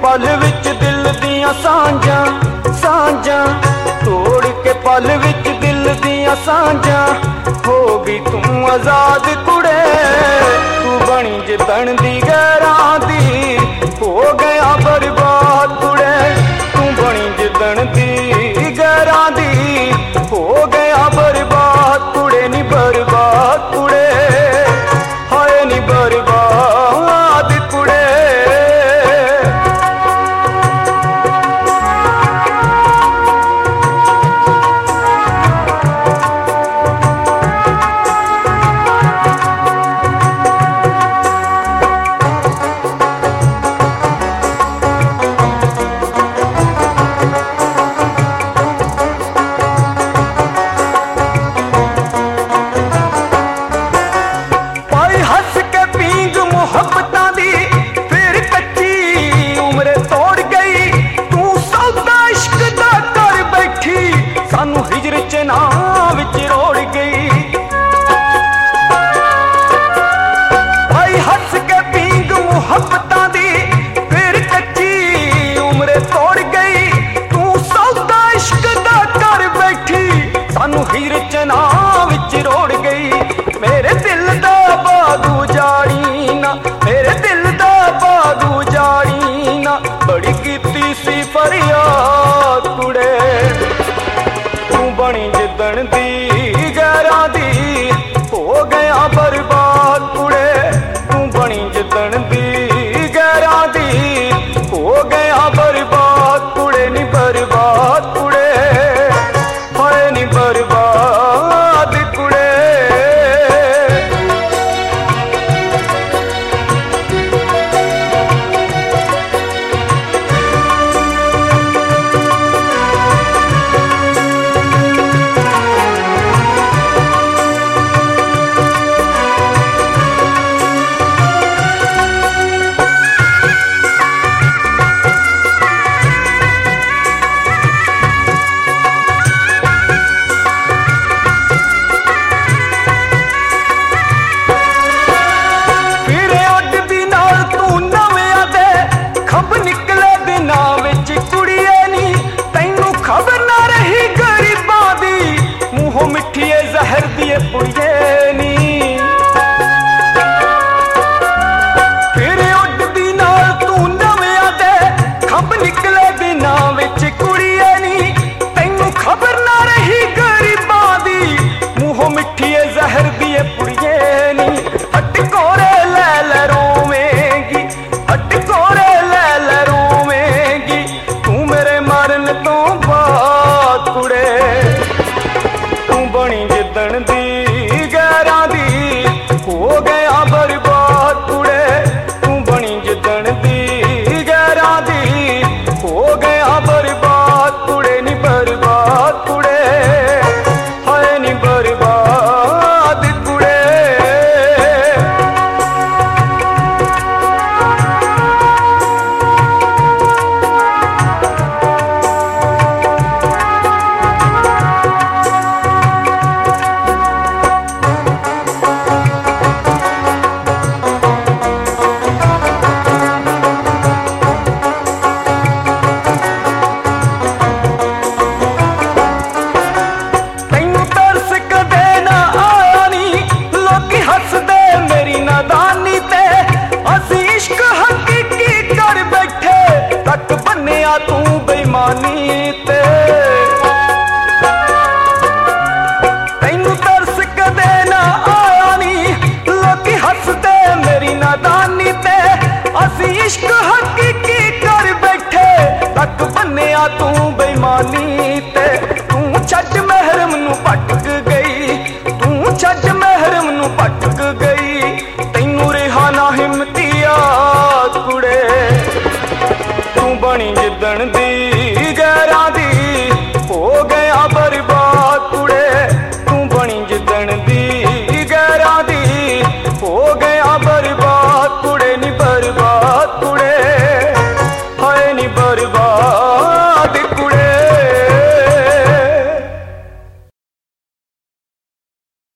पल विच दिल दियां सांझां सांझां, तोड़ के पल विच दिल दियां सांझां। हो गई तू आजाद कुड़े, तू बनी जिदन दी गैरां दी, हो गया बर्बाद कुड़े। तू बनी जिदन दी गैरां दी, हो गया बर्बाद कुड़े नी बर्बाद कुड़े, हाय नी बर्बाद कुड़े। सानू हिजर चना विच रोड़ गई, भाई हस के पींग मुहब्बतां दी, फिर कच्ची उम्र तोड़ गई। तू सौदा इश्क दा कर बैठी, सानू हिजर चना विच रोड़ गई। मेरे दिल दा बाग उजाड़ी ना, मेरे दिल दा बाग उजाड़ी ना, बड़ी कीती सी फरियाद कुड़े। बनी जिदन दी गैरां दी, हो गया बर्बाद कुड़े। तू बनी जिदन दी गैरां दी, हो गया बर्बाद कुड़े नी बर्बाद कुड़े, हाय नी बर्बाद कुड़े। मिठिए जहर दिए पुड़िए नी, फिर उड़दी नाल तू नविया दे, खब निकले दिना विच कुड़िए नी। तैनू खबर ना रही गरीबां दी, मुंहों मिठिए जहर दिए पुड़िए नी। हटकोरे लै लै रोवेंगी, हटकोरे लै लै रोवेंगी, तू मेरे मरन तो बाद कुड़े। बनी जिदन दी गैरां दी, हो गया बर्बाद कुड़े। तू बनी जिदन दी गैरां दी, हो गया बर्बाद कुड़े नी बर्बाद कुड़े, हाय नी बर्बाद कुड़े। तू बेईमानी ते तैनू तरस कदे ना आया नी, लोकी हसदे मेरी नादानी ते। असी इश्क हकीकी कर बैठे, तक बन्निया तू बेईमानी ते। तू छड्ड महरम नू भटक गई, तू छड्ड महरम नू भटक गई, तैनू रिहा ना हिम्मतिया कुड़े। तू बनी जिदन दी